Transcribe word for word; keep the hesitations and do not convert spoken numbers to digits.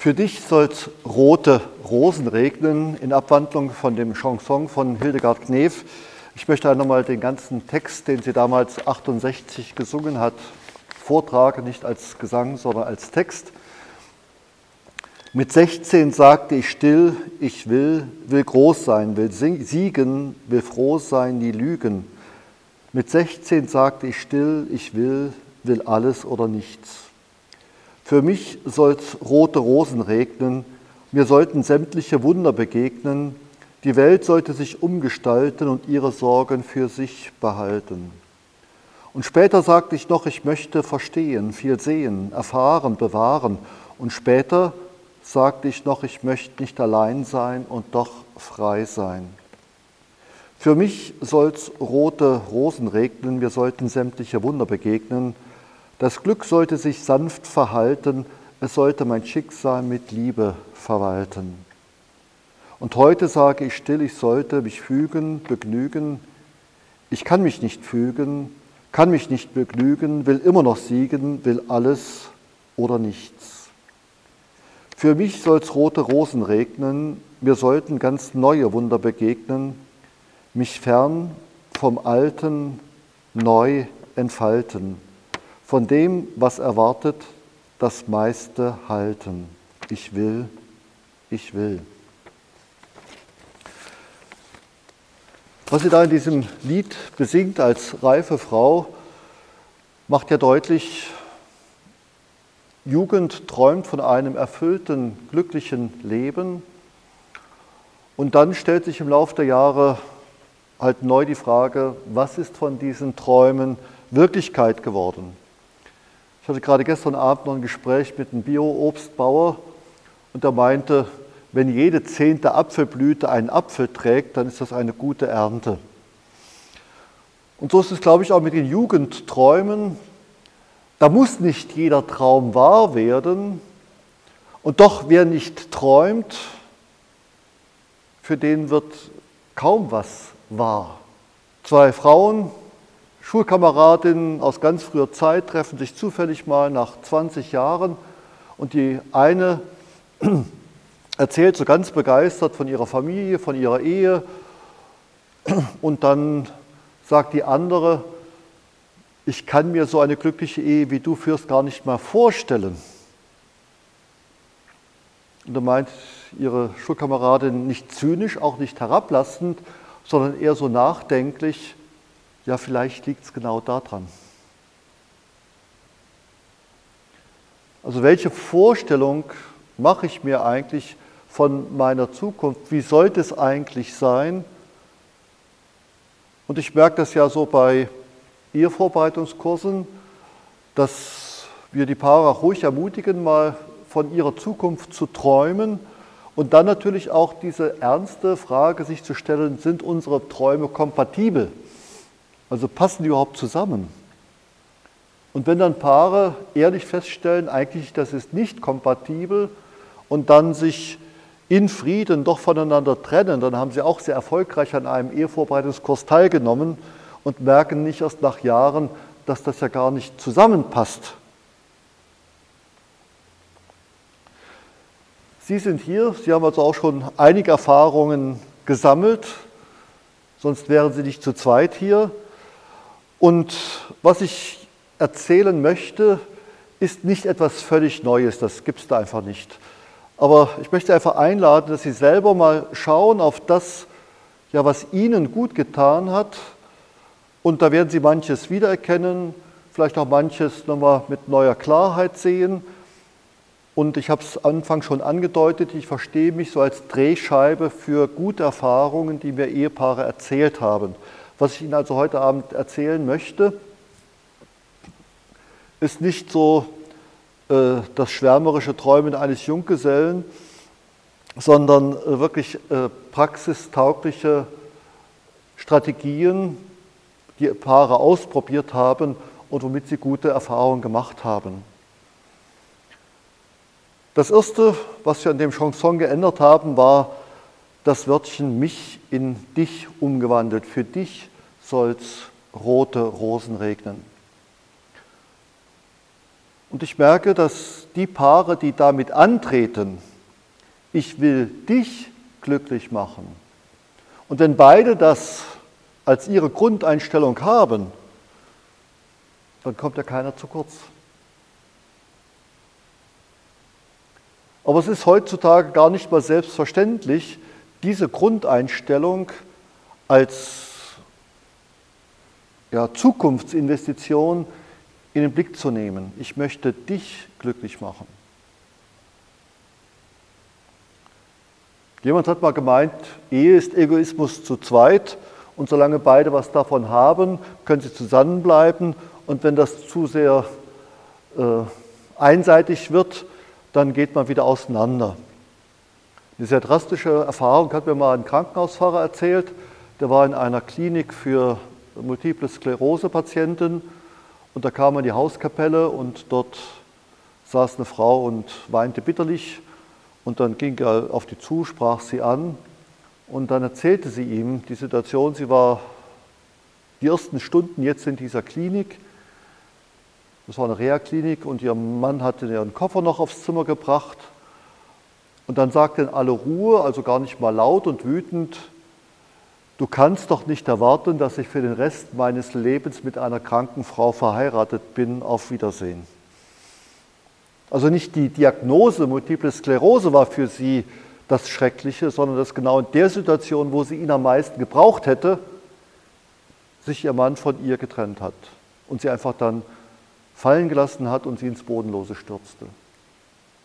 Für dich soll's rote Rosen regnen, in Abwandlung von dem Chanson von Hildegard Knef. Ich möchte einmal mal den ganzen Text, den sie damals achtundsechzig gesungen hat, vortragen, nicht als Gesang, sondern als Text. Mit sechzehn sagte ich still, ich will, will groß sein, will siegen, will froh sein, nie lügen. Mit sechzehn sagte ich still, ich will, will alles oder nichts. Für mich soll's rote Rosen regnen, mir sollten sämtliche Wunder begegnen, die Welt sollte sich umgestalten und ihre Sorgen für sich behalten. Und später sagte ich noch, ich möchte verstehen, viel sehen, erfahren, bewahren. Und später sagte ich noch, ich möchte nicht allein sein und doch frei sein. Für mich soll's rote Rosen regnen, mir sollten sämtliche Wunder begegnen. Das Glück sollte sich sanft verhalten, es sollte mein Schicksal mit Liebe verwalten. Und heute sage ich still, ich sollte mich fügen, begnügen. Ich kann mich nicht fügen, kann mich nicht begnügen, will immer noch siegen, will alles oder nichts. Für mich soll's rote Rosen regnen, mir sollten ganz neue Wunder begegnen, mich fern vom Alten neu entfalten, von dem, was erwartet, das meiste halten. Ich will, ich will. Was sie da in diesem Lied besingt als reife Frau, macht ja deutlich, Jugend träumt von einem erfüllten, glücklichen Leben und dann stellt sich im Laufe der Jahre halt neu die Frage, was ist von diesen Träumen Wirklichkeit geworden? Ich hatte gerade gestern Abend noch ein Gespräch mit einem Bio-Obstbauer und der meinte, wenn jede zehnte Apfelblüte einen Apfel trägt, dann ist das eine gute Ernte. Und so ist es, glaube ich, auch mit den Jugendträumen. Da muss nicht jeder Traum wahr werden. Und doch, wer nicht träumt, für den wird kaum was wahr. Zwei Frauen, Schulkameradinnen aus ganz früher Zeit, treffen sich zufällig mal nach zwanzig Jahren und die eine erzählt so ganz begeistert von ihrer Familie, von ihrer Ehe und dann sagt die andere, ich kann mir so eine glückliche Ehe, wie du führst, gar nicht mal vorstellen. Und da meint ihre Schulkameradin nicht zynisch, auch nicht herablassend, sondern eher so nachdenklich, ja, vielleicht liegt es genau daran. Also welche Vorstellung mache ich mir eigentlich von meiner Zukunft? Wie sollte es eigentlich sein? Und ich merke das ja so bei Ehevorbereitungskursen, dass wir die Paare auch ruhig ermutigen, mal von ihrer Zukunft zu träumen und dann natürlich auch diese ernste Frage sich zu stellen, sind unsere Träume kompatibel? Also passen die überhaupt zusammen? Und wenn dann Paare ehrlich feststellen, eigentlich das ist nicht kompatibel und dann sich in Frieden doch voneinander trennen, dann haben sie auch sehr erfolgreich an einem Ehevorbereitungskurs teilgenommen und merken nicht erst nach Jahren, dass das ja gar nicht zusammenpasst. Sie sind hier, Sie haben also auch schon einige Erfahrungen gesammelt, sonst wären Sie nicht zu zweit hier. Und was ich erzählen möchte, ist nicht etwas völlig Neues, das gibt es da einfach nicht. Aber ich möchte einfach einladen, dass Sie selber mal schauen auf das, ja, was Ihnen gut getan hat. Und da werden Sie manches wiedererkennen, vielleicht auch manches nochmal mit neuer Klarheit sehen. Und ich habe es anfangs schon angedeutet, ich verstehe mich so als Drehscheibe für gute Erfahrungen, die mir Ehepaare erzählt haben. Was ich Ihnen also heute Abend erzählen möchte, ist nicht so äh, das schwärmerische Träumen eines Junggesellen, sondern äh, wirklich äh, praxistaugliche Strategien, die Paare ausprobiert haben und womit sie gute Erfahrungen gemacht haben. Das Erste, was wir an dem Chanson geändert haben, war das Wörtchen mich in dich umgewandelt. Für dich soll's rote Rosen regnen. Und ich merke, dass die Paare, die damit antreten, ich will dich glücklich machen. Und wenn beide das als ihre Grundeinstellung haben, dann kommt ja keiner zu kurz. Aber es ist heutzutage gar nicht mal selbstverständlich, diese Grundeinstellung als ja, Zukunftsinvestition in den Blick zu nehmen. Ich möchte dich glücklich machen. Jemand hat mal gemeint, Ehe ist Egoismus zu zweit und solange beide was davon haben, können sie zusammenbleiben und wenn das zu sehr äh, einseitig wird, dann geht man wieder auseinander. Eine sehr drastische Erfahrung hat mir mal ein Krankenhausfahrer erzählt, der war in einer Klinik für multiple Sklerose-Patienten und da kam er in die Hauskapelle und dort saß eine Frau und weinte bitterlich und dann ging er auf die zu, sprach sie an und dann erzählte sie ihm die Situation, sie war die ersten Stunden jetzt in dieser Klinik, das war eine Reha-Klinik und ihr Mann hatte ihren Koffer noch aufs Zimmer gebracht und dann sagten alle Ruhe, also gar nicht mal laut und wütend, du kannst doch nicht erwarten, dass ich für den Rest meines Lebens mit einer kranken Frau verheiratet bin. Auf Wiedersehen. Also nicht die Diagnose Multiple Sklerose war für sie das Schreckliche, sondern dass genau in der Situation, wo sie ihn am meisten gebraucht hätte, sich ihr Mann von ihr getrennt hat und sie einfach dann fallen gelassen hat und sie ins Bodenlose stürzte.